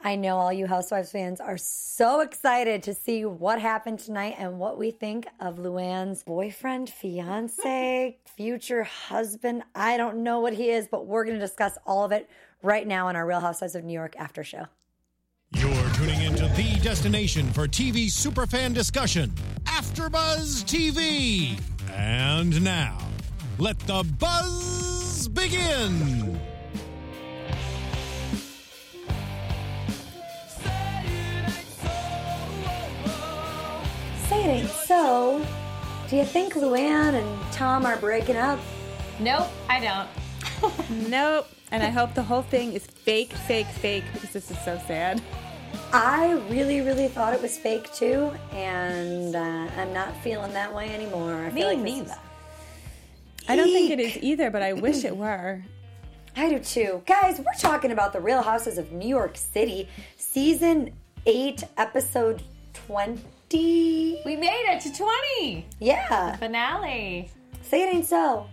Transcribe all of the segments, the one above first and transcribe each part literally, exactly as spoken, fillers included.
I know all you Housewives fans are so excited to see what happened tonight and what we think of Luann's boyfriend, fiance, future husband. I don't know what he is, but we're going to discuss all of it right now on our Real Housewives of New York after show. You're tuning into the destination for T V superfan discussion, AfterBuzz T V. And now, let the buzz begin. Say it ain't so. Do you think Luann and Tom are breaking up? Nope, I don't. Nope. And I hope the whole thing is fake, fake, fake, because this is so sad. I really, really thought it was fake too, and uh, I'm not feeling that way anymore. I Me feel like neither. this is... I don't think it is either, but I wish it were. I do too. Guys, we're talking about the Real Houses of New York City, season eight, episode twenty. We made it to twenty. Yeah. Finale. Say it ain't so.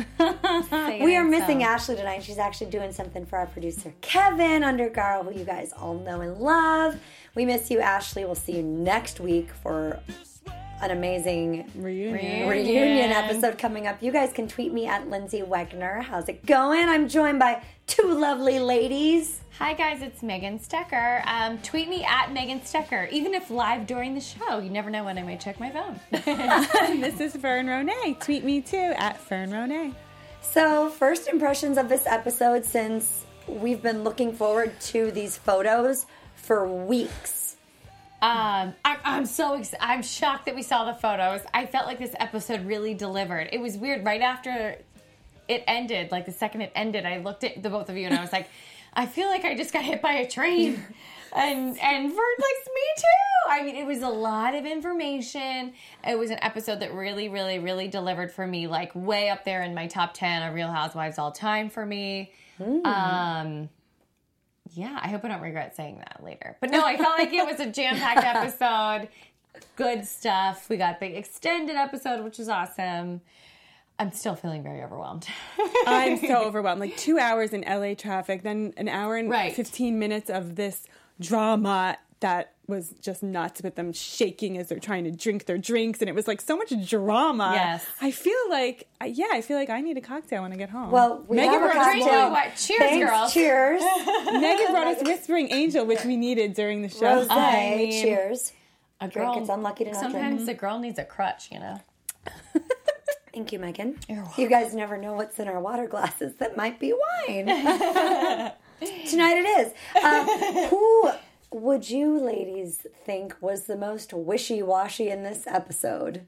Say it We are ain't missing so. Ashley tonight. She's actually doing something for our producer, Kevin Undergaro, who you guys all know and love. We miss you, Ashley. We'll see you next week for an amazing Reunion. reunion episode coming up. You guys can tweet me at Lindsay Wegner. How's it going? I'm joined by two lovely ladies. Hi guys, it's Megan Stecker. Um, tweet me at Megan Stecker. Even if live during the show, you never know when I might check my phone. This is Fern Ronay. Tweet me too, at Fern Ronay. So, first impressions of this episode, since we've been looking forward to these photos for weeks. Um, I'm, I'm so ex- I'm shocked that we saw the photos. I felt like this episode really delivered. It was weird. Right after it ended, like the second it ended, I looked at the both of you and I was like, I feel like I just got hit by a train. And and Vern likes me too. I mean, it was a lot of information. It was an episode that really, really, really delivered for me, like way up there in my top ten of Real Housewives all time for me. Mm. Um, yeah, I hope I don't regret saying that later. But no, I felt like it was a jam-packed episode. Good stuff. We got the extended episode, which is awesome. I'm still feeling very overwhelmed. I'm so overwhelmed. Like two hours in L A traffic, then an hour and Right. fifteen minutes of this drama that was just nuts with them shaking as they're trying to drink their drinks. And it was like so much drama. Yes. I feel like, yeah, I feel like I need a cocktail when I get home. Well, we Megan have a brought us cocktail. Drinking what? Cheers, Thanks, girls. Cheers. Megan brought us Whispering Angel, which we needed during the show. Rosé. I mean, Cheers. A Drink, girl, it's unlucky to not sometimes drink. a girl needs a crutch, you know? Thank you, Megan. You're welcome. You guys never know what's in our water glasses. That might be wine. Tonight it is. Uh, who would you ladies think was the most wishy-washy in this episode?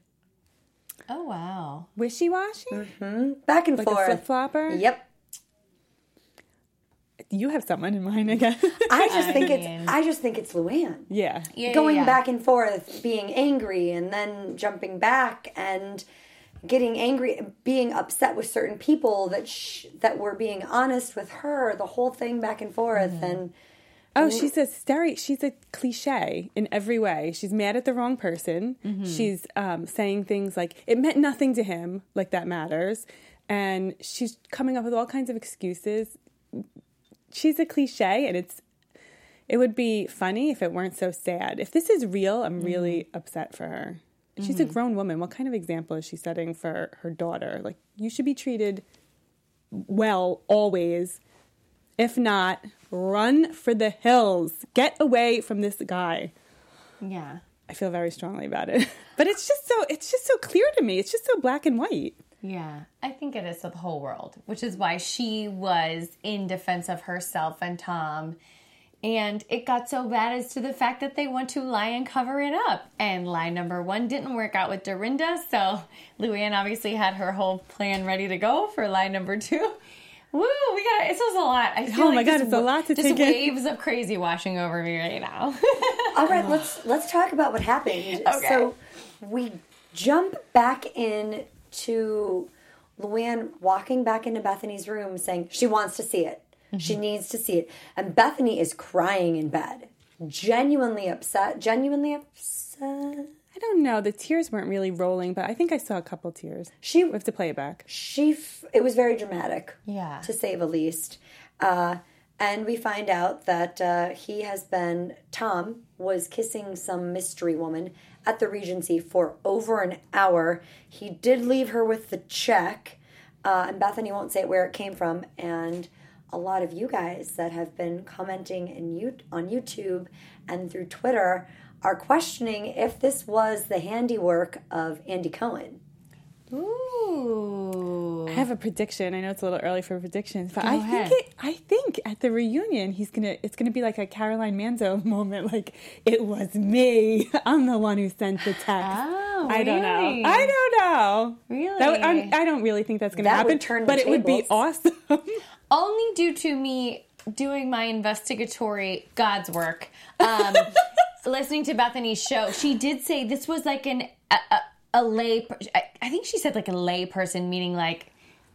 Oh, wow. Wishy-washy? Back and Like a forth. flip-flopper? Yep. You have someone in mind, I guess. I just I think mean- it's. I just think it's Luann. Yeah. Yeah, Going yeah, yeah. back and forth, being angry, and then jumping back and getting angry, being upset with certain people that sh- that were being honest with her. The whole thing back and forth, Mm-hmm. and Oh, she's a steri- She's a cliche in every way. She's mad at the wrong person. Mm-hmm. She's um, saying things like it meant nothing to him, like that matters, and she's coming up with all kinds of excuses. She's a cliche, and it's. It would be funny if it weren't so sad. If this is real, I'm really Mm-hmm. upset for her. She's a grown woman. What kind of example is she setting for her daughter? Like, you should be treated well always. If not, run for the hills. Get away from this guy. Yeah. I feel very strongly about it. But it's just so it's just so clear to me. It's just so black and white. Yeah. I think it is to the whole world, which is why she was in defense of herself and Tom. And it got so bad as to the fact that they want to lie and cover it up. And lie number one didn't work out with Dorinda. So Luann obviously had her whole plan ready to go for lie number two. Woo, we got it's just a lot. I feel Oh like my God, just it's a lot to just take in. waves of crazy washing over me right now. all right, let's let's talk about what happened. Okay. So we jump back in to Luann walking back into Bethany's room, saying she wants to see it. She needs to see it. And Bethany is crying in bed, genuinely upset, genuinely upset. I don't know. The tears weren't really rolling, but I think I saw a couple tears. She, We have to play it back. she, f- it was very dramatic, Yeah. to say the least. Uh, And we find out that uh, he has been, Tom was kissing some mystery woman at the Regency for over an hour. He did leave her with the check, uh, and Bethany won't say where it came from. And a lot of you guys that have been commenting in you, on YouTube and through Twitter are questioning if this was the handiwork of Andy Cohen. Ooh. I have a prediction. I know it's a little early for predictions, but Go I ahead. think it, I think at the reunion he's gonna it's gonna be like a Caroline Manzo moment, like it was me. I'm the one who sent the text. Oh, I don't really? know. I don't know. Really? That, would- I'm, I don't really think that's gonna That happen. would turn the but it would be tables. awesome. Only due to me doing my investigatory God's work, um, listening to Bethany's show. She did say this was like an a, a, a lay. I, I think she said like a lay person, meaning like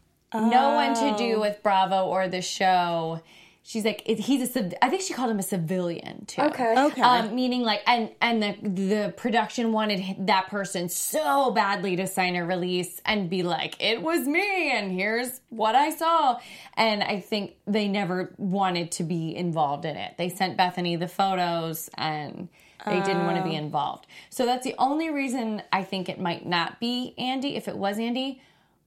no one to do with Bravo or the show. She's like it, he's a. civ- I think she called him a civilian too. Okay. Okay. Um, meaning like, and and the the production wanted that person so badly to sign a release and be like, it was me, and here's what I saw. And I think they never wanted to be involved in it. They sent Bethany the photos, and they didn't want to be involved. So that's the only reason I think it might not be Andy. If it was Andy,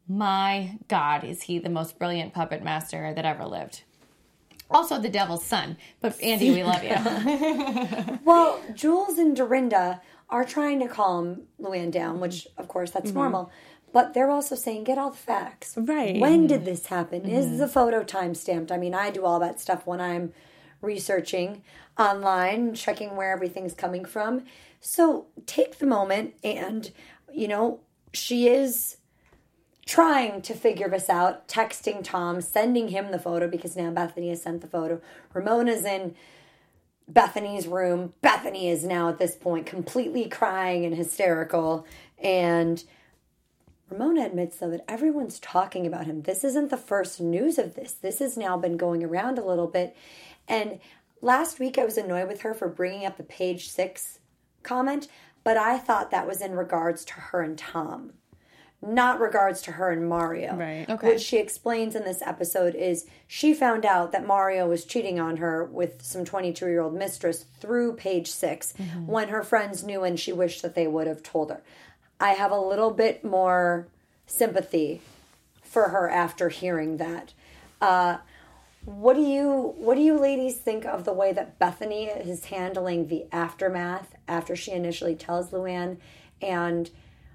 my God, is he the most brilliant puppet master that ever lived. Also the devil's son. But Andy, we love you. Well, Jules and Dorinda are trying to calm Luann down, which, of course, that's Mm-hmm. normal. But they're also saying, get all the facts. Right. When did this happen? Mm-hmm. Is the photo time stamped? I mean, I do all that stuff when I'm researching online, checking where everything's coming from. So take the moment and, you know, she is trying to figure this out, texting Tom, sending him the photo because now Bethany has sent the photo. Ramona's in Bethany's room. Bethany is now at this point completely crying and hysterical. And Ramona admits, though, that everyone's talking about him. This isn't the first news of this. This has now been going around a little bit. And last week I was annoyed with her for bringing up the page six comment, but I thought that was in regards to her and Tom. Not regards to her and Mario. Right. Okay. What she explains in this episode is she found out that Mario was cheating on her with some twenty-two-year-old mistress through page six when her friends knew and she wished that they would have told her. I have a little bit more sympathy for her after hearing that. Uh, what do you what do you ladies think of the way that Bethany is handling the aftermath after she initially tells Luann, and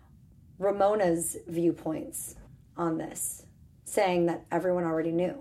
Ramona's viewpoints on this, saying that everyone already knew?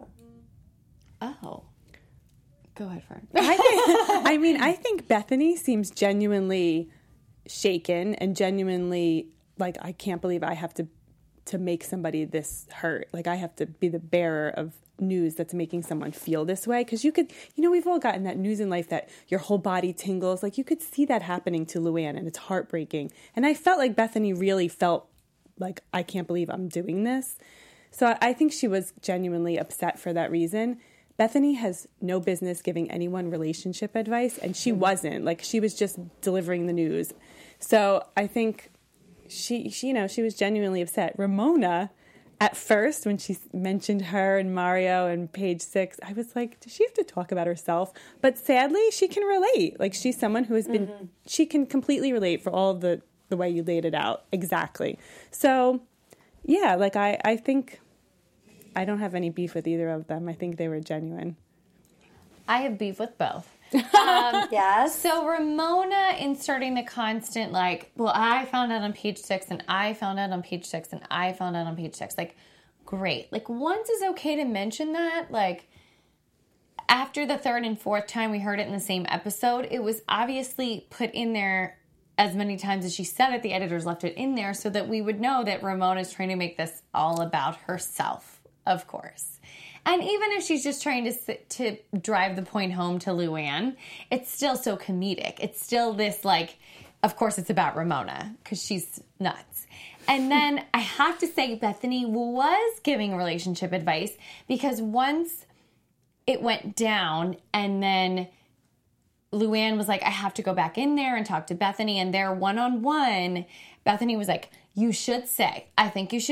Oh. Go ahead, Fern. I, think, I mean, I think Bethany seems genuinely shaken and genuinely like, I can't believe I have to to make somebody this hurt. Like, I have to be the bearer of news that's making someone feel this way. Because you could, you know, we've all gotten that news in life that your whole body tingles. Like, you could see that happening to Luann, and it's heartbreaking. And I felt like Bethany really felt like, I can't believe I'm doing this. So I, I think she was genuinely upset for that reason. Bethany has no business giving anyone relationship advice, and she wasn't. Like, she was just delivering the news. So I think she, she, you know, she was genuinely upset. Ramona, at first, when she mentioned her and Mario and page six, I was like, does she have to talk about herself? But sadly, she can relate. Like, she's someone who has been, mm-hmm. she can completely relate for all the, the way you laid it out. Exactly. So, yeah, like, I, I think... I don't have any beef with either of them. I think they were genuine. I have beef with both. Um, yes. So Ramona inserting the constant, like, well, I found out on page six, and I found out on page six, and I found out on page six. Like, great. Like, once is okay to mention that. Like, after the third and fourth time we heard it in the same episode, it was obviously put in there as many times as she said it. The editors left it in there so that we would know that Ramona's trying to make this all about herself. Of course. And even if she's just trying to sit, to drive the point home to Luann, it's still so comedic. It's still this, like, of course it's about Ramona because she's nuts. And then I have to say Bethany was giving relationship advice because once it went down and then Luann was like, I have to go back in there and talk to Bethany, and they're one-on-one, Bethany was like, you should say, I think you should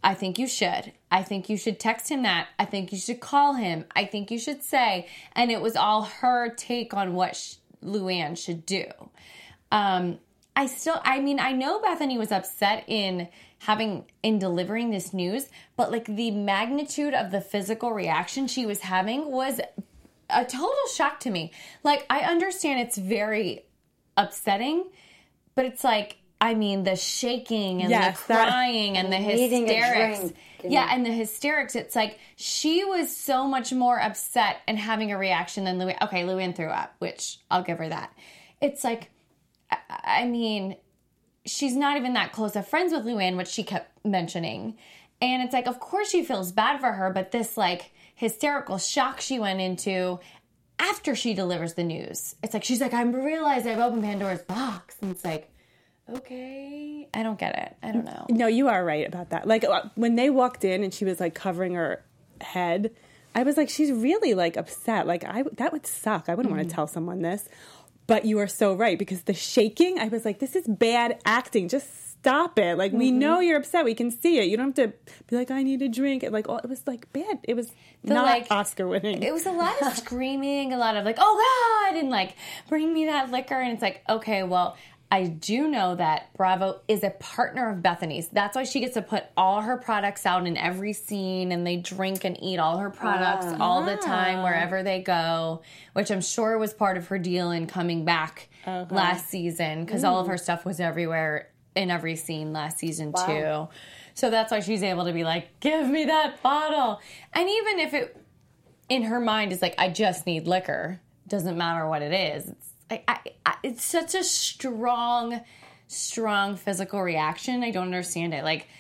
I think you should. I think you should text him that. I think you should call him. I think you should say. And it was all her take on what sh- Luann should do. Um, I still, I mean, I know Bethany was upset in having, in delivering this news, but like the magnitude of the physical reaction she was having was a total shock to me. Like, I understand it's very upsetting, but it's like, I mean, the shaking and yes, the crying and the needing a hysterics. drink. Yeah, and the hysterics. It's like she was so much more upset and having a reaction than Luann. Okay, Luann threw up, which I'll give her that. It's like, I, I mean, she's not even that close of friends with Luann, which she kept mentioning. And it's like, of course she feels bad for her, but this like hysterical shock she went into after she delivers the news. It's like, she's like, I realized I've opened Pandora's box. And it's like, okay, I don't get it. I don't know. No, you are right about that. Like when they walked in and she was like covering her head, I was like, she's really like upset. Like I, that would suck. I wouldn't mm-hmm. want to tell someone this. But you are so right, because the shaking, I was like, this is bad acting. Just stop it. Like, mm-hmm. we know you're upset. We can see it. You don't have to be like, I need a drink. And like, oh, it was like bad. It was the, not like, Oscar winning. It was a lot of screaming, a lot of like, oh God, and like, bring me that liquor. And it's like, okay, well, I do know that Bravo is a partner of Bethany's. That's why she gets to put all her products out in every scene, and they drink and eat all her products uh, all the time wherever they go, which I'm sure was part of her deal in coming back okay. last season, because mm. all of her stuff was everywhere in every scene last season wow. too. So that's why she's able to be like, give me that bottle. And even if it, in her mind, is like, I just need liquor, doesn't matter what it is. It's I, I, I, it's such a strong, strong physical reaction. I don't understand it. Like,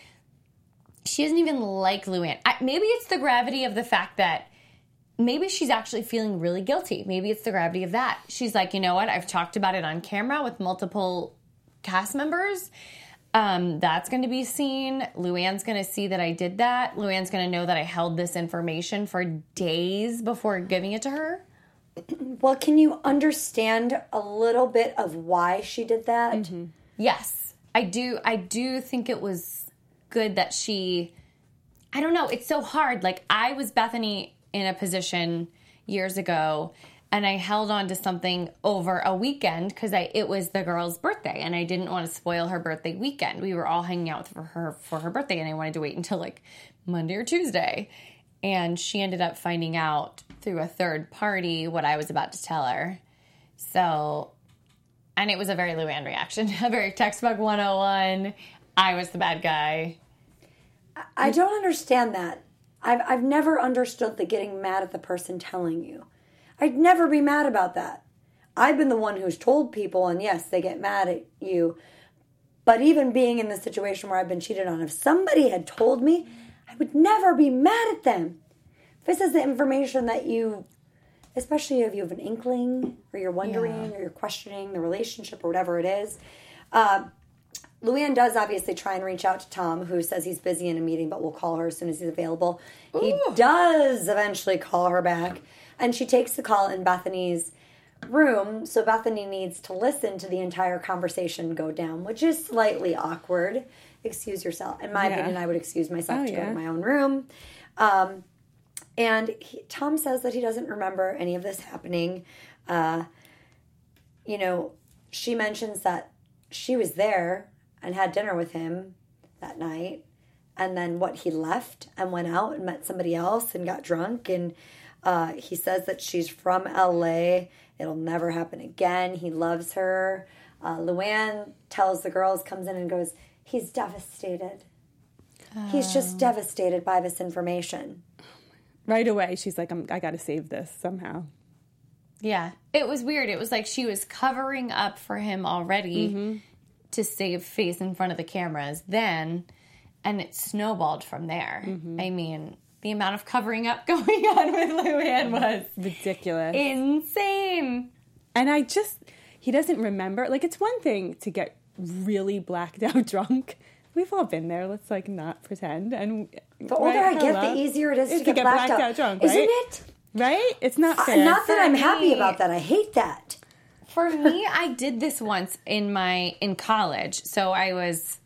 she doesn't even like Luann. I, maybe it's the gravity of the fact that maybe she's actually feeling really guilty. Maybe it's the gravity of that. She's like, you know what? I've talked about it on camera with multiple cast members. Um, that's going to be seen. Luann's going to see that I did that. Luann's going to know that I held this information for days before giving it to her. Well, can you understand a little bit of why she did that? Mm-hmm. Yes, I do. I do think it was good that she, I don't know, it's so hard. Like, I was Bethany in a position years ago, and I held on to something over a weekend because I it was the girl's birthday, and I didn't want to spoil her birthday weekend. We were all hanging out for her for her birthday, and I wanted to wait until like Monday or Tuesday. And she ended up finding out through a third party what I was about to tell her. So, and it was a very Luann reaction, a very textbook one oh one. I was the bad guy. I don't understand that. I've I've never understood the getting mad at the person telling you. I'd never be mad about that. I've been the one who's told people, and yes, they get mad at you. But even being in the situation where I've been cheated on, if somebody had told me, I would never be mad at them. If this is the information that you, especially if you have an inkling, or you're wondering, yeah. or you're questioning the relationship, or whatever it is. Uh, Luann does obviously try and reach out to Tom, who says he's busy in a meeting, but will call her as soon as he's available. Ooh. He does eventually call her back, and she takes the call in Bethany's room, so Bethany needs to listen to the entire conversation go down, which is slightly awkward. Excuse yourself. In my yeah. opinion, I would excuse myself oh, to yeah. go to my own room. Um, and he, Tom says that he doesn't remember any of this happening. Uh, you know, she mentions that she was there and had dinner with him that night. And then what, he left and went out and met somebody else and got drunk. And uh, he says that she's from L A. It'll never happen again. He loves her. Uh, Luann tells the girls, comes in and goes, he's devastated. Oh. He's just devastated by this information. Right away, she's like, I'm, I got to save this somehow. Yeah. It was weird. It was like she was covering up for him already mm-hmm. to save face in front of the cameras then, and it snowballed from there. Mm-hmm. I mean, the amount of covering up going on with Luann was ridiculous. Insane. And I just, he doesn't remember. Like, it's one thing to get really blacked out drunk. We've all been there. Let's like not pretend. And the older right, I get, hello. the easier it is, is to, get, get blacked, blacked out. out drunk, right? Isn't it? Right? It's not fair. Uh, not that I'm happy about that. I hate that. For me, I did this once in my in college. So I was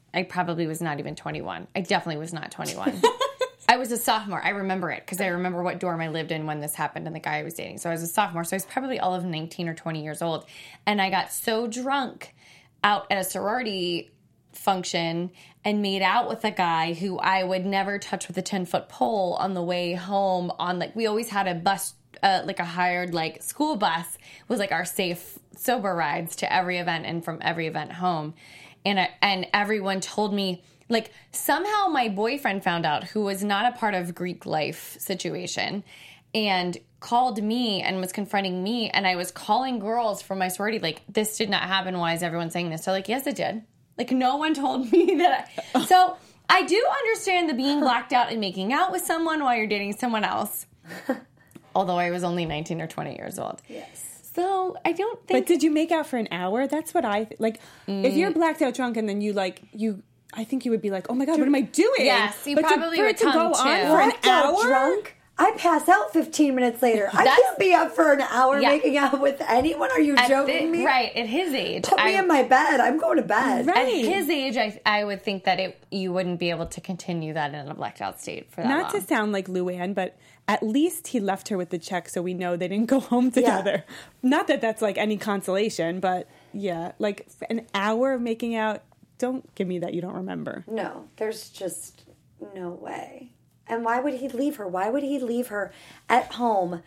I probably was not even twenty-one. I definitely was not twenty-one. I was a sophomore. I remember it because I remember what dorm I lived in when this happened and the guy I was dating. So I was a sophomore. So I was probably all of nineteen or twenty years old. And I got so drunk out at a sorority function and made out with a guy who I would never touch with a ten-foot pole on the way home. On like we always had a bus, uh, like a hired like school bus was like our safe sober rides to every event and from every event home. And I, and everyone told me, like, somehow my boyfriend found out, who was not a part of Greek life situation, and called me and was confronting me. And I was calling girls from my sorority, like, this did not happen. Why is everyone saying this? So, like, yes, it did. Like, no one told me that. I, so I do understand the being blacked out and making out with someone while you're dating someone else. Although I was only nineteen or twenty years old. Yes. So I don't think. But did you make out for an hour? That's what I th- like. Mm. If you're blacked out drunk and then you like you, I think you would be like, oh my god, what am I doing? Yes, you but probably to, would to go come on too. for an Blacked out hour. drunk? I pass out fifteen minutes later. I That's- can't be up for an hour Yeah. making out with anyone. Are you At joking the- me? Right, at his age. Put me I, in my bed. I'm going to bed. Right. At his age, I I would think that it you wouldn't be able to continue that in a blacked out state for that Not long. to sound like Luann, but at least he left her with the check, so we know they didn't go home together. Yeah. Not that that's like any consolation, but yeah, like an hour of making out. Don't give me that you don't remember. No, there's just no way. And why would he leave her? Why would he leave her at home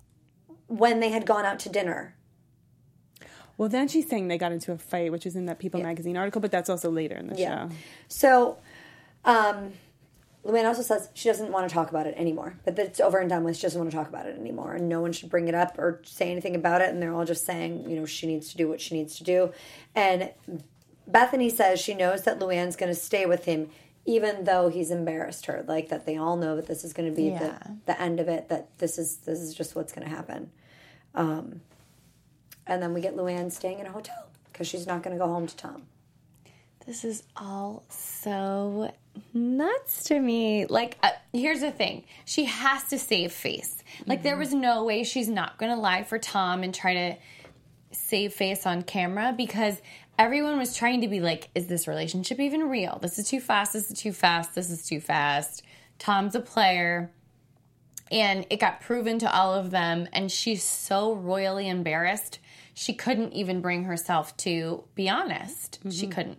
when they had gone out to dinner? Well, then she's saying they got into a fight, which is in that People Yeah. magazine article, but that's also later in the Yeah. show. So, um, Luann also says she doesn't want to talk about it anymore. But that it's over and done with. She doesn't want to talk about it anymore. And no one should bring it up or say anything about it. And they're all just saying, you know, she needs to do what she needs to do. And Bethany says she knows that Luann's going to stay with him even though he's embarrassed her. Like, that they all know that this is going to be Yeah. the, the end of it, that this is this is just what's going to happen. Um, and then we get Luann staying in a hotel because she's not going to go home to Tom. This is all so nuts to me. Like, uh, here's the thing. She has to save face. Like, mm-hmm. there was no way she's not going to lie for Tom and try to save face on camera because everyone was trying to be like, is this relationship even real? This is too fast. This is too fast. This is too fast. Tom's a player. And it got proven to all of them. And she's so royally embarrassed. She couldn't even bring herself to be honest. Mm-hmm. She couldn't.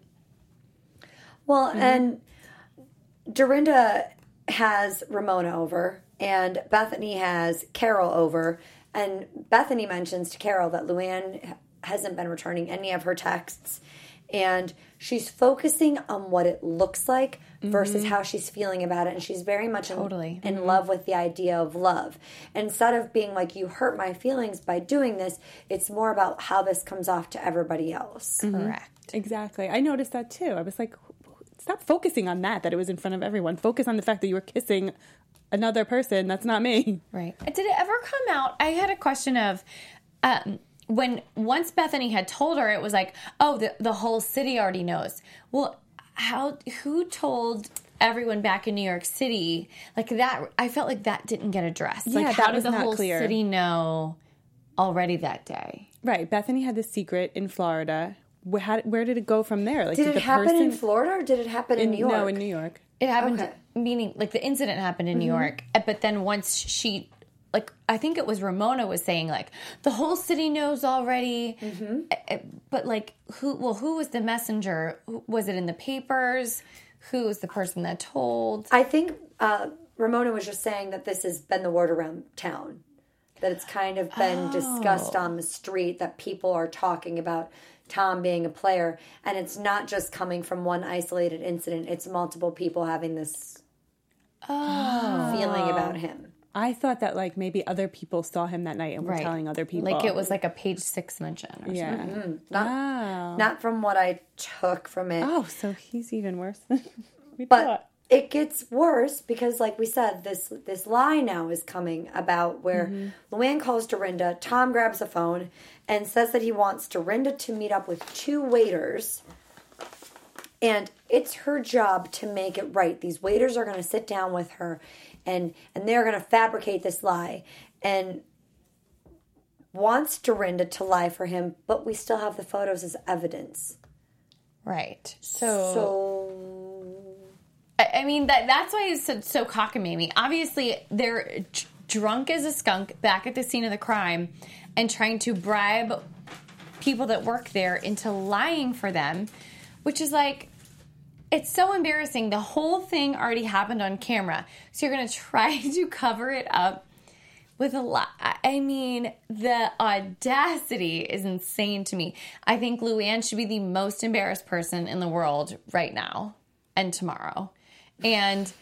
Well, mm-hmm. and Dorinda has Ramona over, and Bethany has Carol over. And Bethany mentions to Carol that Luann hasn't been returning any of her texts. And she's focusing on what it looks like versus mm-hmm. how she's feeling about it. And she's very much totally. in, in mm-hmm. love with the idea of love. Instead of being like, you hurt my feelings by doing this, it's more about how this comes off to everybody else. Mm-hmm. Correct. Exactly. I noticed that too. I was like, stop focusing on that, that it was in front of everyone. Focus on the fact that you were kissing another person. That's not me. Right. Did it ever come out? I had a question of... Um, when once Bethany had told her, it was like, oh, the, the whole city already knows. Well, how, who told everyone back in New York City? Like that, I felt like that didn't get addressed. Yeah, like, that how was did the not whole clear. city know already that day? Right. Bethany had the secret in Florida. Where, how, where did it go from there? Like, Did, did it the happen person, in Florida or did it happen in, in New York? No, in New York. It happened, Okay. meaning like the incident happened in Mm-hmm. New York. But then once she... Like, I think it was Ramona was saying, like, the whole city knows already. Mm-hmm. But, like, who, well, who was the messenger? Was it in the papers? Who was the person that told? I think uh, Ramona was just saying that this has been the word around town. That it's kind of been Oh. discussed on the street, that people are talking about Tom being a player. And it's not just coming from one isolated incident. It's multiple people having this Oh. feeling about him. I thought that, like, maybe other people saw him that night and were Right. telling other people. Like, it was like a page six mention or Yeah. something. Mm-hmm. Not, Wow. not from what I took from it. Oh, so he's even worse than we But thought. it gets worse because, like we said, this this lie now is coming about where Mm-hmm. Luann calls Dorinda, Tom grabs the phone and says that he wants Dorinda to meet up with two waiters. And it's her job to make it right. These waiters are going to sit down with her and, and they're going to fabricate this lie. And wants Dorinda to lie for him, but we still have the photos as evidence. Right. So, So I mean, that that's why it's so, so cockamamie. Obviously, they're d- drunk as a skunk back at the scene of the crime and trying to bribe people that work there into lying for them, which is like, it's so embarrassing. The whole thing already happened on camera. So you're going to try to cover it up with a lie. I mean, the audacity is insane to me. I think Luann should be the most embarrassed person in the world right now and tomorrow. And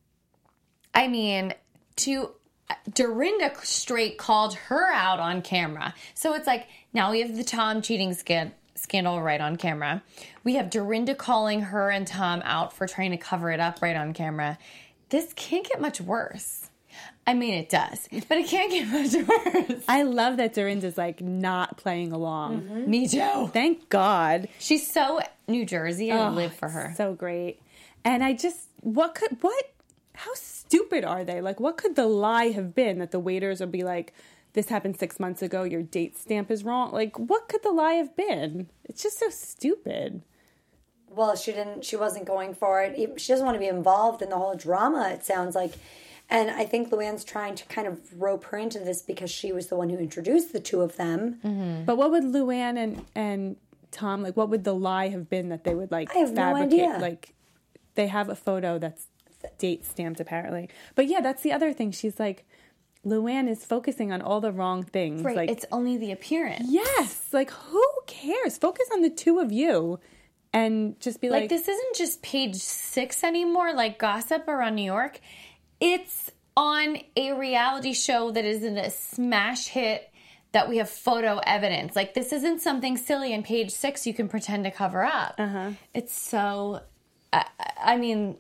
I mean, to Dorinda straight called her out on camera. So it's like, now we have the Tom cheating scan- scandal right on camera. We have Dorinda calling her and Tom out for trying to cover it up right on camera. This can't get much worse. I mean, it does, but it can't get much worse. I love that Dorinda's like not playing along. Mm-hmm. Me too. Thank God. She's so New Jersey. I Oh, live for her. So great. And I just, what could, what, how stupid are they? Like, what could the lie have been that the waiters would be like, this happened six months ago, your date stamp is wrong? Like, what could the lie have been? It's just so stupid. Well, she didn't. She wasn't going for it. She doesn't want to be involved in the whole drama, it sounds like. And I think Luann's trying to kind of rope her into this because she was the one who introduced the two of them. Mm-hmm. But what would Luann and, and Tom, like, what would the lie have been that they would, like, I have no fabricate? idea. Like, they have a photo that's date stamped, apparently. But yeah, that's the other thing. She's like, Luann is focusing on all the wrong things. Right, Like, it's only the appearance. yes. Like, who cares? Focus on the two of you and just be like, Like, this isn't just page six anymore, like gossip around New York. It's on a reality show that is in a smash hit that we have photo evidence. Like, this isn't something silly in page six you can pretend to cover up. Uh-huh. It's so, I, I mean,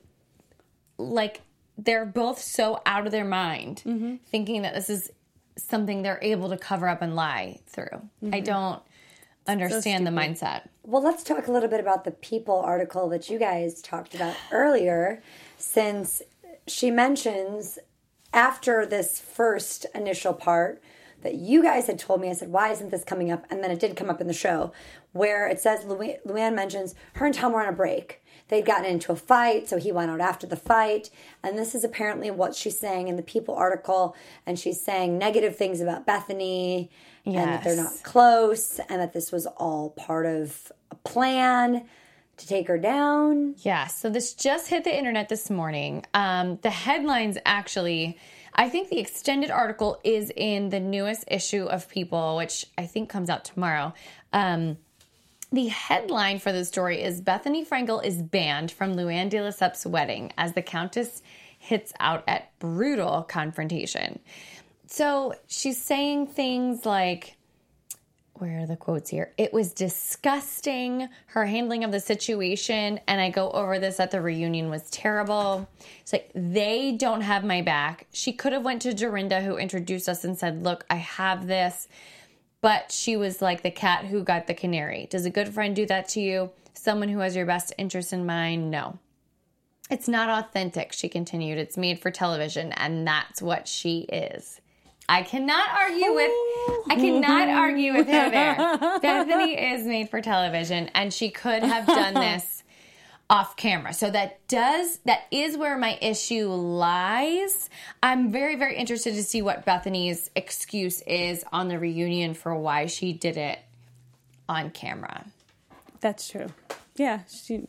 like, they're both so out of their mind mm-hmm. thinking that this is something they're able to cover up and lie through. Mm-hmm. I don't understand so the mindset. Well, let's talk a little bit about the People article that you guys talked about earlier, since she mentions after this first initial part that you guys had told me. I said, why isn't this coming up? And then it did come up in the show where it says Lu- Luann mentions her and Tom were on a break. They'd gotten into a fight, so he went out after the fight. And this is apparently what she's saying in the People article. And she's saying negative things about Bethany yes. and that they're not close and that this was all part of a plan to take her down. Yeah, so this just hit the internet this morning. Um, the headlines actually, I think the extended article is in the newest issue of People, which I think comes out tomorrow. Um, the headline for the story is Bethany Frankel is banned from Luann de Lesseps' wedding as the Countess hits out at brutal confrontation. So she's saying things like, where are the quotes here? It was disgusting, her handling of the situation, and I go over this at the reunion was terrible. It's like, they don't have my back. She could have went to Dorinda, who introduced us, and said, look, I have this. But she was like the cat who got the canary. Does a good friend do that to you? Someone who has your best interest in mind? No. It's not authentic, she continued. It's made for television, and that's what she is. I cannot argue with I cannot argue with her there. Bethany is made for television, and she could have done this off camera. So that does that is where my issue lies. I'm very, very interested to see what Bethany's excuse is on the reunion for why she did it on camera. that's true. Yeah, she.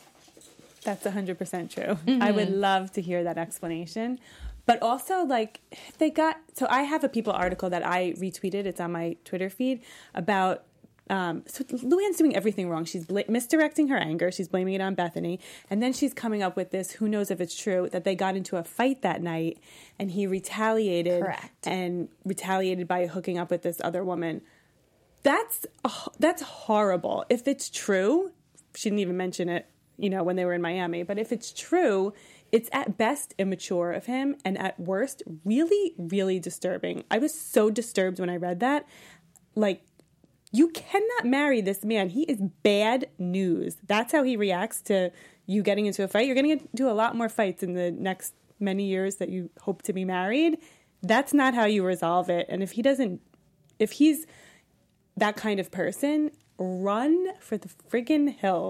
That's one hundred percent true. Mm-hmm. I would love to hear that explanation. But also, like, if they got... So I have a People article that I retweeted. It's on my Twitter feed about... Um, so Luann's doing everything wrong. She's bl- misdirecting her anger. She's blaming it on Bethany. And then she's coming up with this, who knows if it's true, that they got into a fight that night and he retaliated. Correct. And retaliated by hooking up with this other woman. That's that's horrible. If it's true, she didn't even mention it, you know, when they were in Miami. But if it's true, it's at best immature of him and at worst really, really disturbing. I was so disturbed when I read that. Like, you cannot marry this man. He is bad news. That's how he reacts to you getting into a fight. You're going to get into a lot more fights in the next many years that you hope to be married. That's not how you resolve it. And if he doesn't, if he's that kind of person, run for the friggin' hills.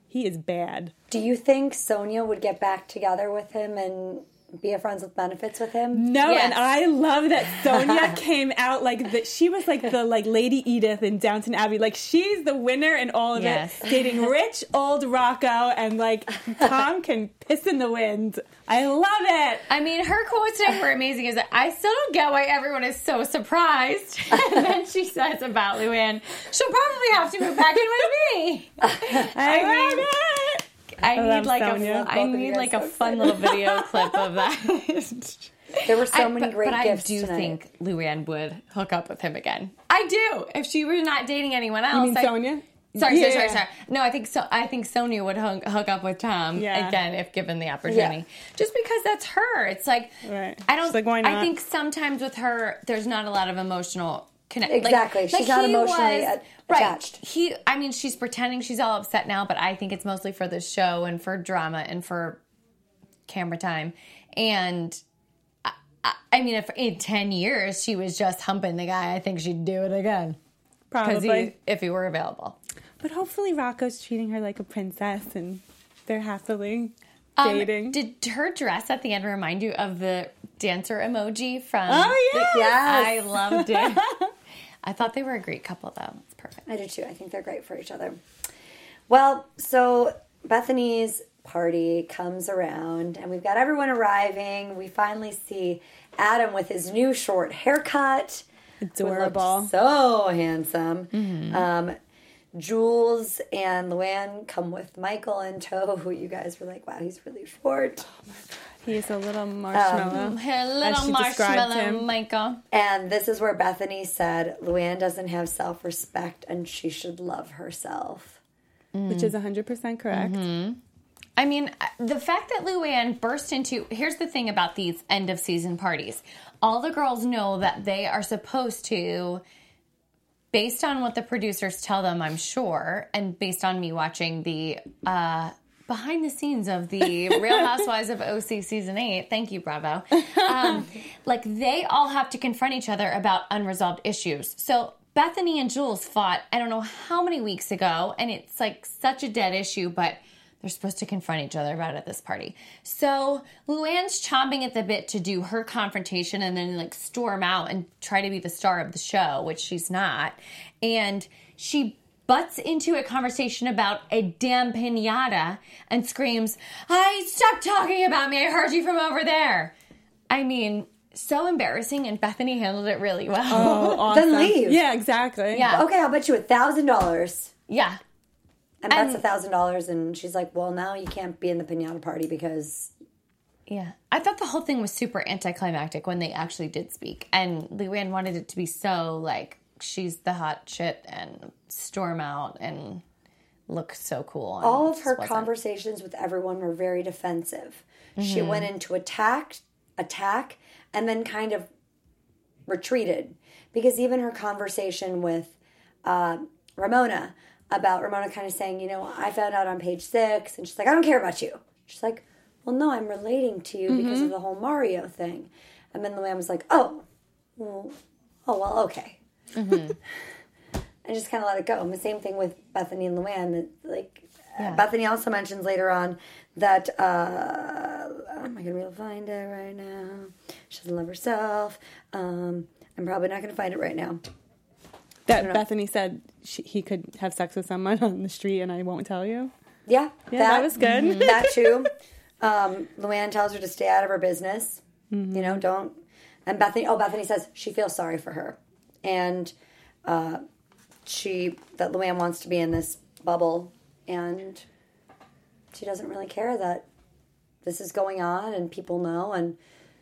he is bad. Do you think Sonia would get back together with him and be a friends with benefits with him? No, Yes. and I love that Sonia came out like that. She was like the like Lady Edith in Downton Abbey. Like she's the winner in all of Yes. it. Dating rich old Rocco, and like Tom can piss in the wind. I love it. I mean, her quotes tonight were amazing. Is that I still don't get why everyone is so surprised. And then she says about Luann, she'll probably have to move back in with me. I, I love mean- it. I love need like Sonia. a I Both of you need guys like so a fun little video clip of that. There were so I- many but, great but gifts I do tonight. think Luann would hook up with him again. I do. If she were not dating anyone else. You mean I- Sonia? Sorry, sorry, Yeah. sorry, sorry. No, I think so. I think Sonia would hook, hook up with Tom Yeah. again if given the opportunity. Yeah. Just because that's her. It's like Right. I don't. She's like, why I not? think sometimes with her, there's not a lot of emotional connection. Exactly. She's not he emotionally a- attached. Right. He. I mean, she's pretending she's all upset now, but I think it's mostly for the show and for drama and for camera time. And I, I, I mean, if in ten years she was just humping the guy, I think she'd do it again. Because Probably. if he were available. But hopefully Rocco's treating her like a princess and they're happily Um, dating. did her dress at the end remind you of the dancer emoji from? Oh, the- yes. I loved it. I thought they were a great couple, though. It's perfect. I do too. I think they're great for each other. Well, so Bethany's party comes around and we've got everyone arriving. We finally see Adam with his new short haircut. Adorable. So handsome. Um, Jules and Luann come with Michael in tow, who you guys were like, wow, he's really short. He is a little marshmallow. Her as little she described marshmallow, him. Michael. And this is where Bethany said, Luann doesn't have self-respect and she should love herself. Which is one hundred percent correct. I mean, the fact that Luann burst into... Here's the thing about these end-of-season parties. All the girls know that they are supposed to, based on what the producers tell them, I'm sure, and based on me watching the uh, behind the scenes of the Real Housewives of O C Season eight, thank you, Bravo, um, like, they all have to confront each other about unresolved issues. So Bethany and Jules fought, I don't know how many weeks ago, and it's, like, such a dead issue, but... They're supposed to confront each other about it at this party. So Luann's chomping at the bit to do her confrontation and then like storm out and try to be the star of the show, which she's not. And she butts into a conversation about a damn piñata and screams, "I stop talking about me. I heard you from over there." I mean, so embarrassing, and Bethany handled it really well. Oh, awesome. Then leave. Yeah, exactly. Yeah. Okay, I'll bet you a thousand dollars. Yeah. And that's And- a thousand dollars, and she's like, "Well, now you can't be in the pinata party because." Yeah. I thought the whole thing was super anticlimactic when they actually did speak. And Luann wanted it to be so, like, she's the hot shit and storm out and look so cool. And All it of just her wasn't. conversations with everyone were very defensive. She Mm-hmm. went into attack, attack, and then kind of retreated because even her conversation with uh, Ramona about Ramona kind of saying, you know, I found out on page six, and she's like, I don't care about you. She's like, well, no, I'm relating to you because of the whole Mario thing. And then Luann was like, oh, well, oh, well, okay. And just kind of let it go. And the same thing with Bethany and Luann. That, like, Yeah. Bethany also mentions later on that, uh, am I going to be able to find it right now? She doesn't love herself. Um, I'm probably not going to find it right now. That Bethany said she, he could have sex with someone on the street and I won't tell you. Yeah. Yeah, that was good. That too. Um, Luann tells her to stay out of her business. You know, don't. And Bethany, oh, Bethany says she feels sorry for her. And uh, she, that Luann wants to be in this bubble. And she doesn't really care that this is going on and people know. And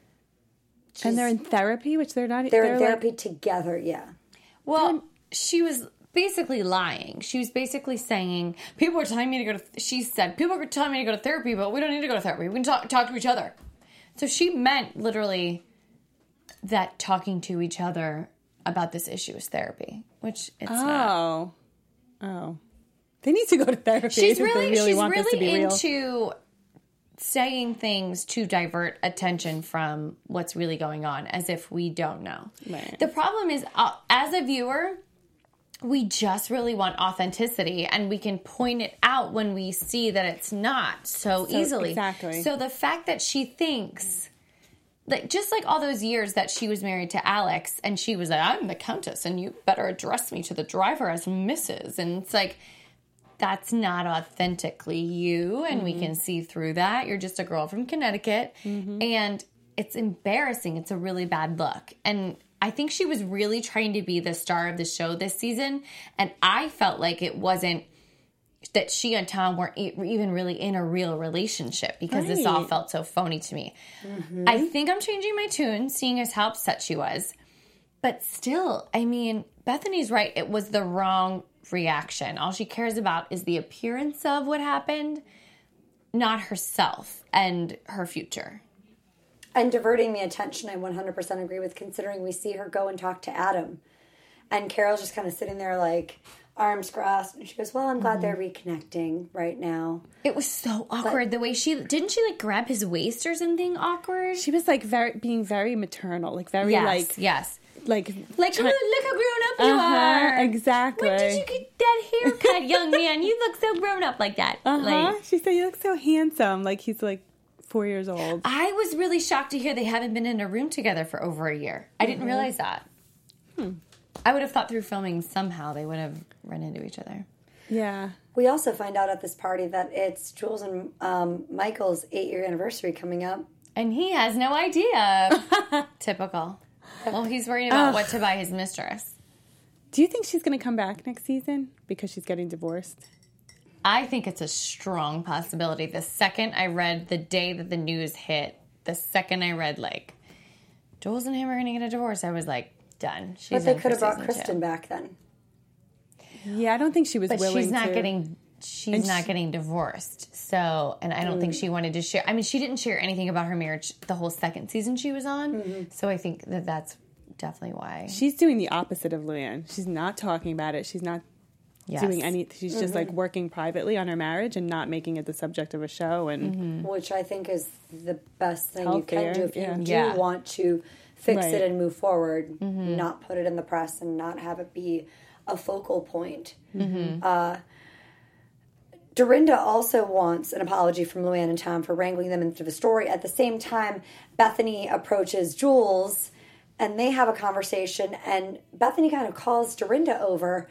she's, And they're in therapy, which they're not. they're in like- therapy together, yeah. Well, she was basically lying. She was basically saying, people are telling me to go to, th- she said, people are telling me to go to therapy, but we don't need to go to therapy. We can talk, talk to each other. So she meant literally that talking to each other about this issue is therapy, which it's not. Oh. Oh. They need to go to therapy. She's if really, they really she's want this to be really real. into saying things to divert attention from what's really going on, as if we don't know. Right. The problem is, uh, as a viewer, we just really want authenticity, and we can point it out when we see that it's not so, So- easily. exactly. So the fact that she thinks, like, just like all those years that she was married to Alex, and she was like, I'm the Countess, and you better address me to the driver as Missus And it's like, that's not authentically you, and mm-hmm. we can see through that. You're just a girl from Connecticut, mm-hmm. and it's embarrassing. It's a really bad look. And I think she was really trying to be the star of the show this season, and I felt like it wasn't that she and Tom weren't e- even really in a real relationship, because right. this all felt so phony to me. Mm-hmm. I think I'm changing my tune, seeing as how upset she was. But still, I mean, Bethany's right. It was the wrong reaction. All she cares about is the appearance of what happened, not herself and her future. And diverting the attention, I one hundred percent agree with, considering we see her go and talk to Adam. And Carol's just kind of sitting there like arms crossed. And she goes, well, I'm glad mm-hmm. they're reconnecting right now. It was so awkward. But, the way she, didn't she like grab his waist or something awkward? She was like very, being very maternal, like very yes, like. Yes. Like, like try- look, look how grown up you uh-huh, are. Exactly. When did you get that haircut, young man? You look so grown up like that. Uh-huh. Like, she said, you look so handsome. Like he's like four years old. I was really shocked to hear they haven't been in a room together for over a year. I didn't mm-hmm. realize that. Hmm. I would have thought through filming somehow they would have run into each other. Yeah. We also find out at this party that it's Jules and um, Michael's eight-year anniversary coming up. And he has no idea. Typical. Well, he's worried about Ugh. what to buy his mistress. Do you think she's going to come back next season because she's getting divorced? I think it's a strong possibility. The second I read, the day that the news hit, the second I read, like, Jules and him are going to get a divorce, I was like, done. She's but they could have brought Kristen two. back then. Yeah, I don't think she was but willing to. But she's not to. getting... She's and not she, getting divorced. So, and I don't mm. think she wanted to share. I mean, she didn't share anything about her marriage the whole second season she was on. Mm-hmm. So I think that that's definitely why. She's doing the opposite of Luann. She's not talking about it. She's not yes. doing any. She's mm-hmm. just like working privately on her marriage and not making it the subject of a show. And mm-hmm. Which I think is the best thing Healthcare, you can do if yeah. you do yeah. want to fix right. it and move forward, mm-hmm. not put it in the press and not have it be a focal point. Mm-hmm. Uh, Dorinda also wants an apology from Luann and Tom for wrangling them into the story. At the same time, Bethany approaches Jules, and they have a conversation, and Bethany kind of calls Dorinda over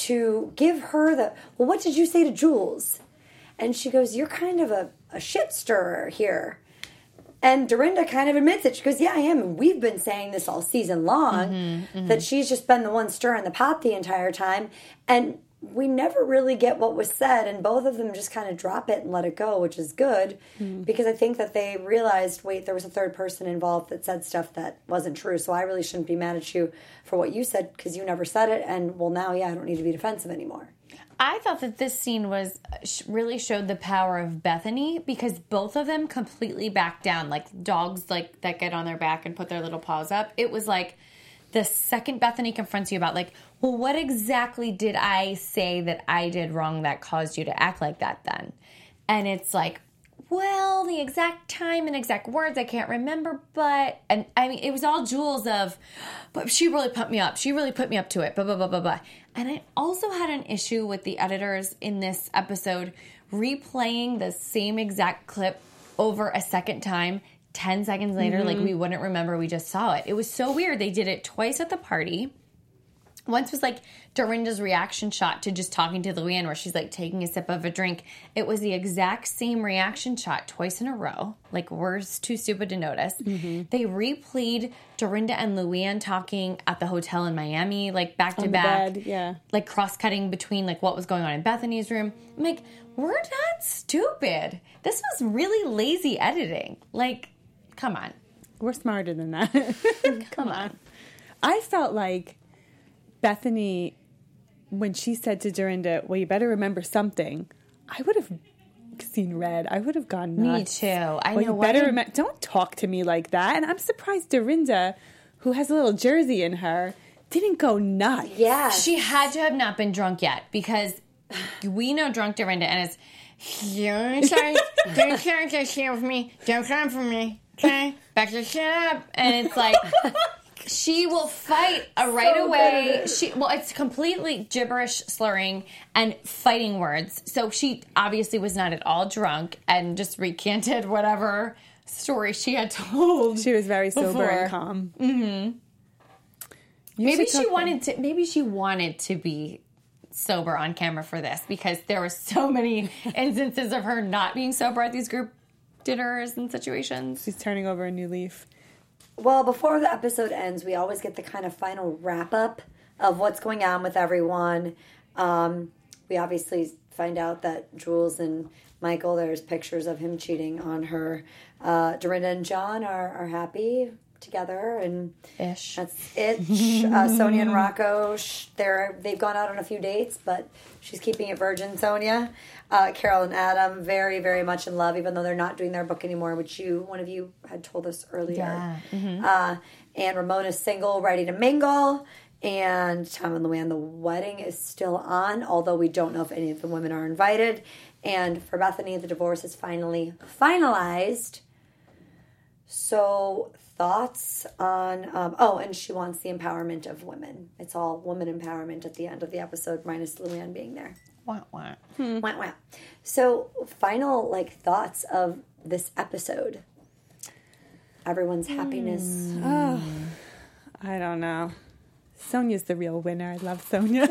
to give her the, well, what did you say to Jules? And she goes, you're kind of a, a shit stirrer here. And Dorinda kind of admits it. She goes, yeah, I am. And we've been saying this all season long, mm-hmm, mm-hmm. that she's just been the one stirring the pot the entire time. And we never really get what was said, and both of them just kind of drop it and let it go, which is good, mm. because I think that they realized, wait, there was a third person involved that said stuff that wasn't true, so I really shouldn't be mad at you for what you said, because you never said it, and, well, now, yeah, I don't need to be defensive anymore. I thought that this scene was really showed the power of Bethany, because both of them completely backed down, like dogs like that get on their back and put their little paws up. It was like, the second Bethany confronts you about, like, well, what exactly did I say that I did wrong that caused you to act like that then? And it's like, well, the exact time and exact words I can't remember, but, and I mean, it was all Jules of, but she really pumped me up. She really put me up to it, blah, blah, blah, blah, blah. And I also had an issue with the editors in this episode replaying the same exact clip over a second time. Ten seconds later, mm-hmm. like we wouldn't remember we just saw it. It was so weird. They did it twice at the party. Once was like Dorinda's reaction shot to just talking to Luann, where she's like taking a sip of a drink. It was the exact same reaction shot twice in a row. Like, we're too stupid to notice. Mm-hmm. They replayed Dorinda and Luann talking at the hotel in Miami, like back to On back. the bed, yeah. Like cross-cutting between like what was going on in Bethany's room. I'm like, we're not stupid. This was really lazy editing. Like, come on. We're smarter than that. Come on. I felt like Bethany, when she said to Dorinda, well, you better remember something, I would have seen red. I would have gone nuts. Me too. I well, know. You Why better did... remember. Don't talk to me like that. And I'm surprised Dorinda, who has a little Jersey in her, didn't go nuts. Yeah. She had to have not been drunk yet, because we know drunk Dorinda, and it's, you're sorry, don't character share with me. Don't come for me. Okay? Back your shit up. And it's like, She will fight uh, right So away. good at it. She well, it's completely gibberish, slurring, and fighting words. So she obviously was not at all drunk and just recanted whatever story she had told. She was very sober Before. and calm. Mm-hmm. Maybe she wanted to. Maybe she wanted to be sober on camera for this because there were so many instances of her not being sober at these group dinners and situations. She's turning over a new leaf. Well, before the episode ends, we always get the kind of final wrap up of what's going on with everyone. Um, we obviously find out that Jules and Michael, there's pictures of him cheating on her. Uh, Dorinda and John are, are happy together, and Ish. that's it. uh, Sonia and Rocco, sh- they're they've gone out on a few dates, but she's keeping it virgin. Sonia, uh, Carol and Adam, very very much in love, even though they're not doing their book anymore, which you one of you had told us earlier. Yeah. Mm-hmm. Uh, and Ramona's single, ready to mingle. And Tom and Luann, the wedding is still on, although we don't know if any of the women are invited. And for Bethany, the divorce is finally finalized. So, thoughts on... Um, oh, and she wants the empowerment of women. It's all woman empowerment at the end of the episode, minus Luann being there. Wah, wah. Wah, wah. So, final, like, thoughts of this episode. Everyone's happiness. Oh, I don't know. Sonia's the real winner. I love Sonia.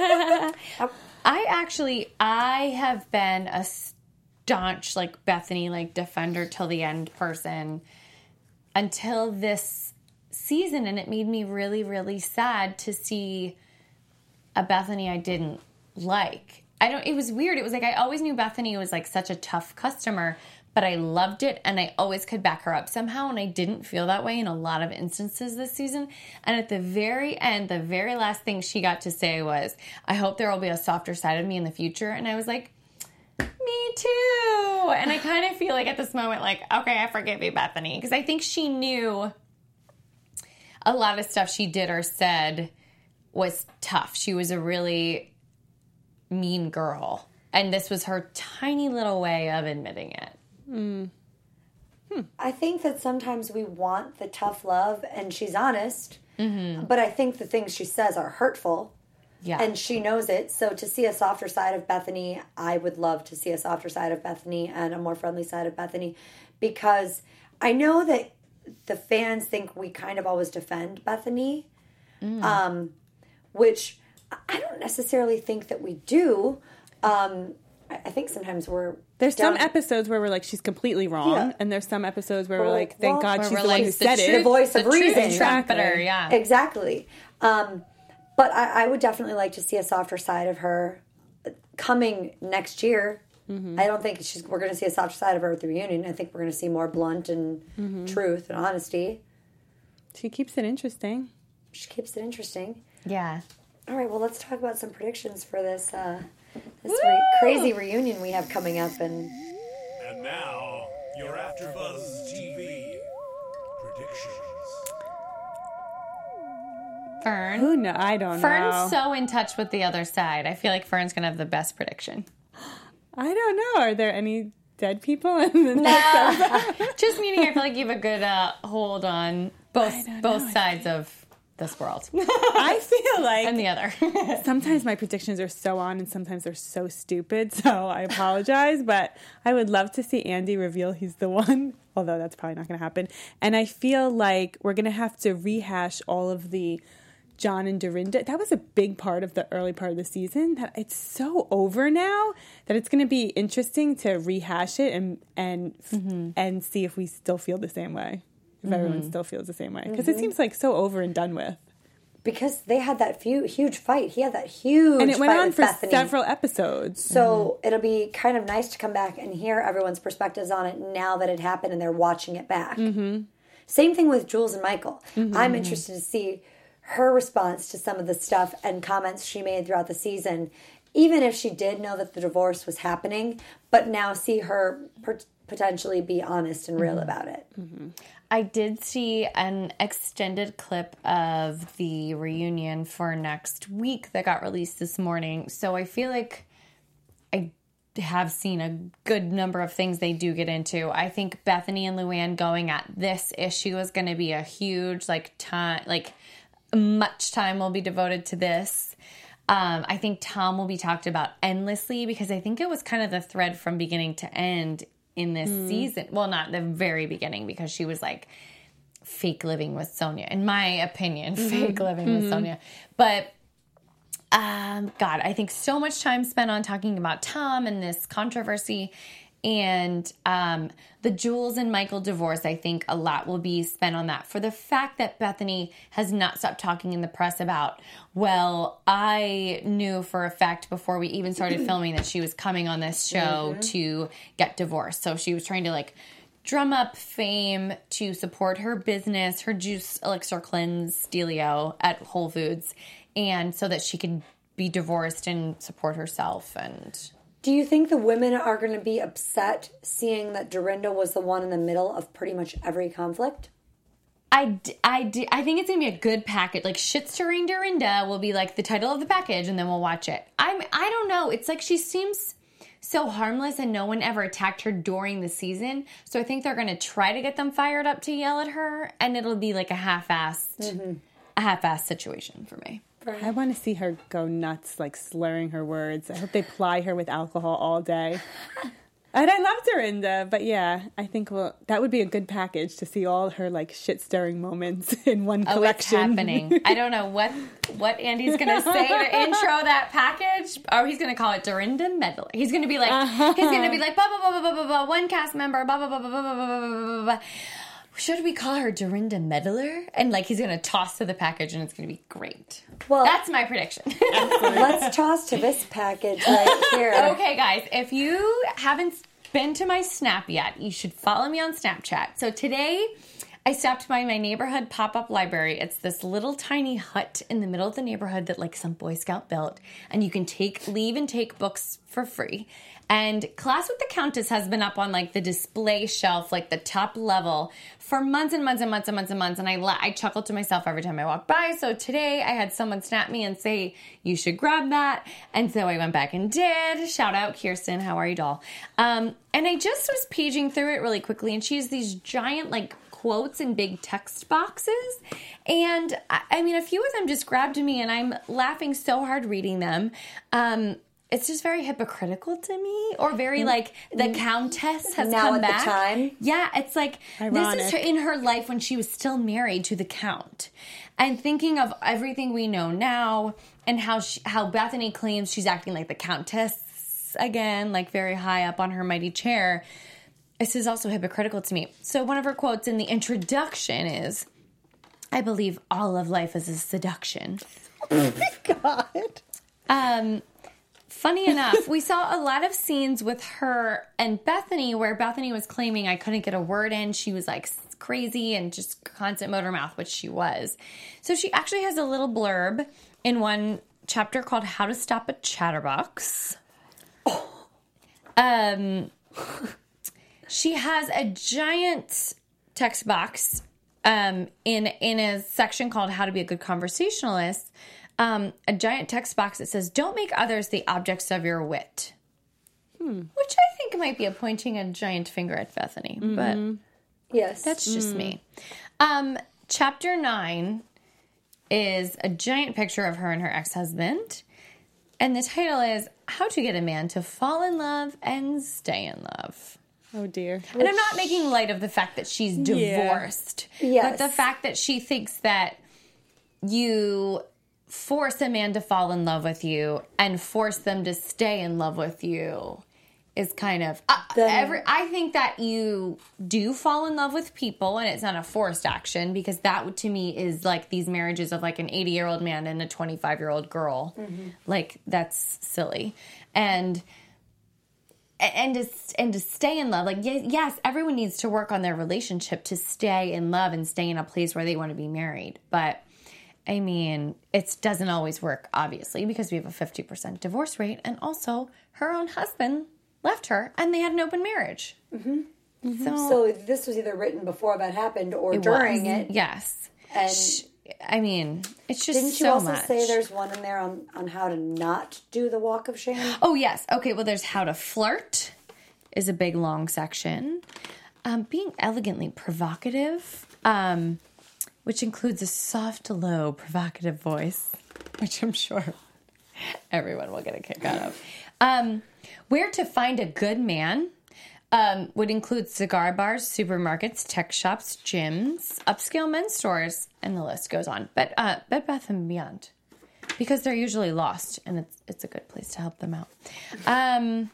I actually, I have been a staunch, like, Bethany, like, defender till the end person until this season, and it made me really, really sad to see a Bethany I didn't like. I don't, it was weird. It was like, I always knew Bethany was, like, such a tough customer, but I loved it, and I always could back her up somehow, and I didn't feel that way in a lot of instances this season. And at the very end, the very last thing she got to say was, I hope there will be a softer side of me in the future. And I was like, me too. And I kind of feel like at this moment, like, okay, I forgive you, Bethany. Because I think she knew a lot of stuff she did or said was tough. She was a really mean girl. And this was her tiny little way of admitting it. Mm. Hmm. I think that sometimes we want the tough love, and she's honest, mm-hmm. but I think the things she says are hurtful, yeah. and she knows it. So to see a softer side of Bethany, I would love to see a softer side of Bethany and a more friendly side of Bethany, because I know that the fans think we kind of always defend Bethany, mm. um, which I don't necessarily think that we do. Um, I think sometimes we're... There's down- some episodes where we're like, she's completely wrong. Yeah. And there's some episodes where Well, we're like, thank well, God Where she's we're the like, one who the said truth- it. The voice of the truth reason. trumpeter, yeah. Exactly. Um, but I, I would definitely like to see a softer side of her coming next year. Mm-hmm. I don't think she's. We're going to see a softer side of her at the reunion. I think we're going to see more blunt and mm-hmm. truth and honesty. She keeps it interesting. She keeps it interesting. Yeah. All right, well, let's talk about some predictions for this uh, this re- crazy reunion we have coming up. And And now, your AfterBuzz T V predictions. Fern. Who know? I don't Fern's know. so in touch with the other side. I feel like Fern's going to have the best prediction. I don't know. Are there any dead people in the next episode? Just meaning I feel like you have a good uh, hold on both both know. sides of this world I feel like and the other. sometimes my predictions are so on and sometimes they're so stupid, so I apologize, but I would love to see Andy reveal he's the one, although that's probably not going to happen. And I feel like we're going to have to rehash all of the John and Dorinda. That was a big part of the early part of the season, that it's so over now that it's going to be interesting to rehash it and and mm-hmm. and see if we still feel the same way. If mm-hmm. everyone still feels the same way. Because mm-hmm. it seems like so over and done with. because they had that few, huge fight. He had that huge And it went fight on with for Bethany. several episodes. So it'll be kind of nice to come back and hear everyone's perspectives on it now that it happened and they're watching it back. Mm-hmm. Same thing with Jules and Michael. Mm-hmm. I'm interested to see her response to some of the stuff and comments she made throughout the season, even if she did know that the divorce was happening, but now see her per- potentially be honest and real mm-hmm. about it. Mm-hmm. I did see an extended clip of the reunion for next week that got released this morning. So I feel like I have seen a good number of things they do get into. I think Bethany and Luann going at this issue is going to be a huge, like, time, like, much time will be devoted to this. Um, I think Tom will be talked about endlessly because I think it was kind of the thread from beginning to end in this mm. season. Well, not the very beginning because she was like fake living with Sonia, in my opinion, mm-hmm. fake living mm-hmm. with Sonia. But um, God, I think so much time spent on talking about Tom and this controversy. And um, the Jules and Michael divorce, I think a lot will be spent on that for the fact that Bethany has not stopped talking in the press about, well, I knew for a fact before we even started filming that she was coming on this show mm-hmm. to get divorced. So she was trying to like drum up fame to support her business, her juice elixir cleanse dealio at Whole Foods, and so that she could be divorced and support herself. And do you think the women are going to be upset seeing that Dorinda was the one in the middle of pretty much every conflict? I, I, I think it's going to be a good package. Like, shit-stirring Dorinda will be, like, the title of the package, and then we'll watch it. I'm, I don't know. It's like she seems so harmless, and no one ever attacked her during the season. So I think they're going to try to get them fired up to yell at her, and it'll be, like, a half-assed, mm-hmm. a half-assed situation for me. I want to see her go nuts, like slurring her words. I hope they ply her with alcohol all day. And I love Dorinda, but yeah, I think well, that would be a good package to see all her like shit-stirring moments in one collection. Oh, it's happening. I don't know what what Andy's going to say to intro that package. Or he's going to call it Dorinda Meddler. He's going to be like, uh-huh. he's going to be like, blah, blah, blah, blah, blah, blah, one cast member, blah, blah, blah, blah, blah, blah, blah, blah, blah. Should we call her Dorinda Meddler? And like he's going to toss to the package and it's going to be great. Well, that's my prediction. Let's toss to this package right here. Okay, guys, if you haven't been to my Snap yet, you should follow me on Snapchat. So today I stopped by my neighborhood pop-up library. It's this little tiny hut in the middle of the neighborhood that like some Boy Scout built. And you can take, leave and take books for free. And Class with the Countess has been up on like the display shelf, like the top level, for months and months and months and months and months. And I la- I chuckled to myself every time I walked by. So today I had someone snap me and say, you should grab that. And so I went back and did. Shout out, Kirsten. How are you, doll? Um, and I just was paging through it really quickly. And she has these giant like quotes in big text boxes. And I, I mean, a few of them just grabbed me and I'm laughing so hard reading them. Um, It's just very hypocritical to me, or very like the Countess has now come at back. The time. Yeah, it's like Ironic. This is her, in her life when she was still married to the Count, and thinking of everything we know now and how she, how Bethany claims she's acting like the Countess again, like very high up on her mighty chair. This is also hypocritical to me. So one of her quotes in the introduction is, "I believe all of life is a seduction." Oh my God. Um. Funny enough, we saw a lot of scenes with her and Bethany where Bethany was claiming I couldn't get a word in. She was like crazy and just constant motor mouth, which she was. So she actually has a little blurb in one chapter called How to Stop a Chatterbox. Oh. Um, she has a giant text box um, in, in a section called How to Be a Good Conversationalist. Um, a giant text box that says, don't make others the objects of your wit. Hmm. Which I think might be a pointing a giant finger at Bethany. Mm-hmm. But yes, that's just mm. me. Um, chapter nine is a giant picture of her and her ex-husband. And the title is, How to Get a Man to Fall in Love and Stay in Love. Oh, dear. And Which, I'm not making light of the fact that she's divorced. Yeah. Yes. But the fact that she thinks that you force a man to fall in love with you and force them to stay in love with you is kind of uh, every I think that you do fall in love with people and it's not a forced action, because that to me is like these marriages of like an eighty year old man and a twenty-five year old girl. Mm-hmm. Like that's silly. And and to, and to stay in love, like yes, everyone needs to work on their relationship to stay in love and stay in a place where they want to be married. But I mean, it doesn't always work, obviously, because we have a fifty percent divorce rate. And also, her own husband left her, and they had an open marriage. Mm-hmm. Mm-hmm. So, so this was either written before that happened or it during was. it. Yes. And she, I mean, it's just Didn't you so also much. say there's one in there on, on how to not do the walk of shame? Oh, yes. Okay, well, there's how to flirt is a big, long section. Um, being elegantly provocative, um, which includes a soft, low, provocative voice, which I'm sure everyone will get a kick out of. Um, where to find a good man um, would include cigar bars, supermarkets, tech shops, gyms, upscale men's stores, and the list goes on. But uh, Bed Bath and Beyond, because they're usually lost, and it's it's a good place to help them out. Um,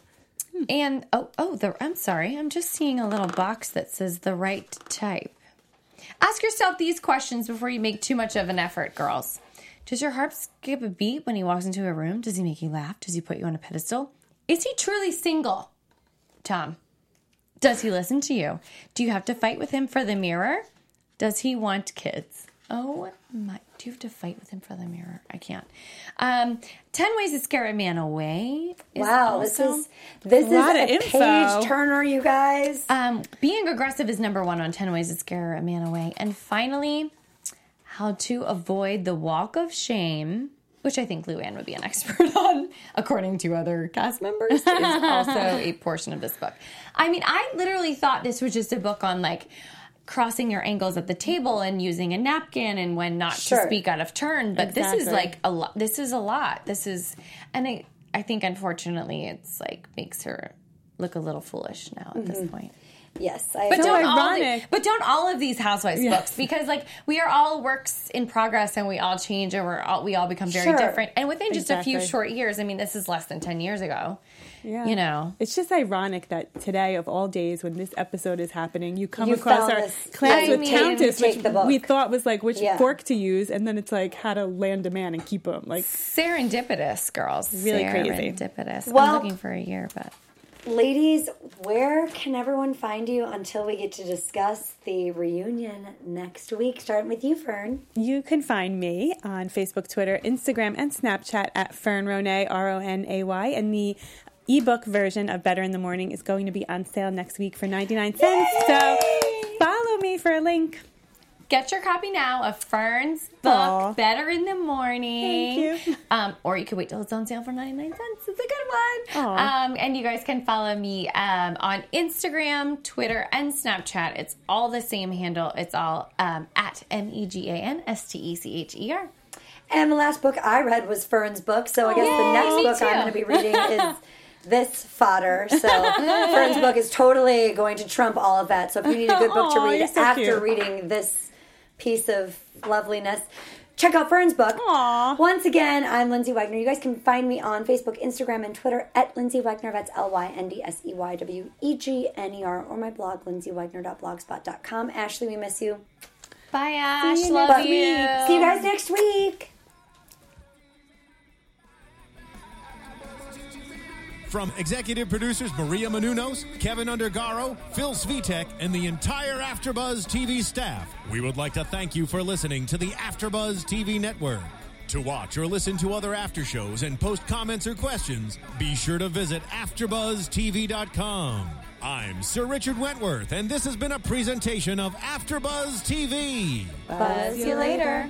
and oh oh, the, I'm sorry, I'm just seeing a little box that says the right type. Ask yourself these questions before you make too much of an effort, girls. Does your heart skip a beat when he walks into a room? Does he make you laugh? Does he put you on a pedestal? Is he truly single? Tom, does he listen to you? Do you have to fight with him for the mirror? Does he want kids? Oh my, do you have to fight with him for the mirror? I can't. Um, ten ways to scare a man away. Is Wow, also, this is this is lot a of info. page turner, you guys. um, being aggressive is number one on ten ways to scare a man away. And finally, how to avoid the walk of shame, which I think Luann would be an expert on, according to other cast members, is also a portion of this book. I mean, I literally thought this was just a book on, like, crossing your angles at the table and using a napkin and when not Sure. to speak out of turn. But this is, Exactly. like, a lot. This is a lot. This is, and I, I think, unfortunately, it's, like, makes her look a little foolish now at this point. Yes, I But So don't all the, ironic. but don't all of these Housewives Yes. books, because like we are all works in progress and we all change and we're all, we all become very Sure. different. And within just a few Exactly. short years, I mean, this is less than ten years ago. Yeah. You know. It's just ironic that today, of all days, when this episode is happening, you come You across found our this- class I with mean- Countess, Take which the book. we thought was like which Yeah. fork to use, and then it's like how to land a man and keep him. Like, Serendipitous, girls. Really crazy. Serendipitous. Well- I'm looking for a year, but Ladies, where can everyone find you until we get to discuss the reunion next week? Starting with you, Fern. you can find me on Facebook, Twitter, Instagram, and Snapchat at Fern Ronay, R O N A Y, and the ebook version of Better in the Morning is going to be on sale next week for ninety-nine cents. So follow me for a link. get your copy now of Fern's book, Aw. Better in the Morning. Thank you. Um, or you can wait till it's on sale for ninety-nine cents. It's a good one. Aw. Um, and you guys can follow me um, on Instagram, Twitter, and Snapchat. It's all the same handle. It's all um, at M E G A N S T E C H E R. And the last book I read was Fern's book, so I guess Yay, the next me book too. I'm going to be reading is this fodder. So Fern's book is totally going to trump all of that. So if you need a good book to Aw, read you're so after cute. reading this piece of loveliness, check out Fern's book. Aw. Once again, I'm Lindsay Wagner. You guys can find me on Facebook, Instagram, and Twitter at Lindsay Wagner. That's L Y N D S E Y W E G N E R, or my blog, lindsay wagner dot blogspot dot com. Ashley, we miss you. Bye, Ash. you Love But you. see you guys next week. From executive producers Maria Menounos, Kevin Undergaro, Phil Svitek, and the entire AfterBuzz T V staff, we would like to thank you for listening to the AfterBuzz T V network. To watch or listen to other after shows and post comments or questions, be sure to visit after buzz T V dot com. I'm Sir Richard Wentworth, and this has been a presentation of AfterBuzz T V. Buzz you later.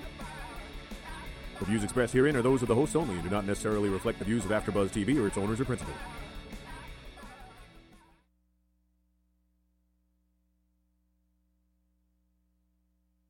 The views expressed herein are those of the hosts only and do not necessarily reflect the views of AfterBuzz T V or its owners or principals.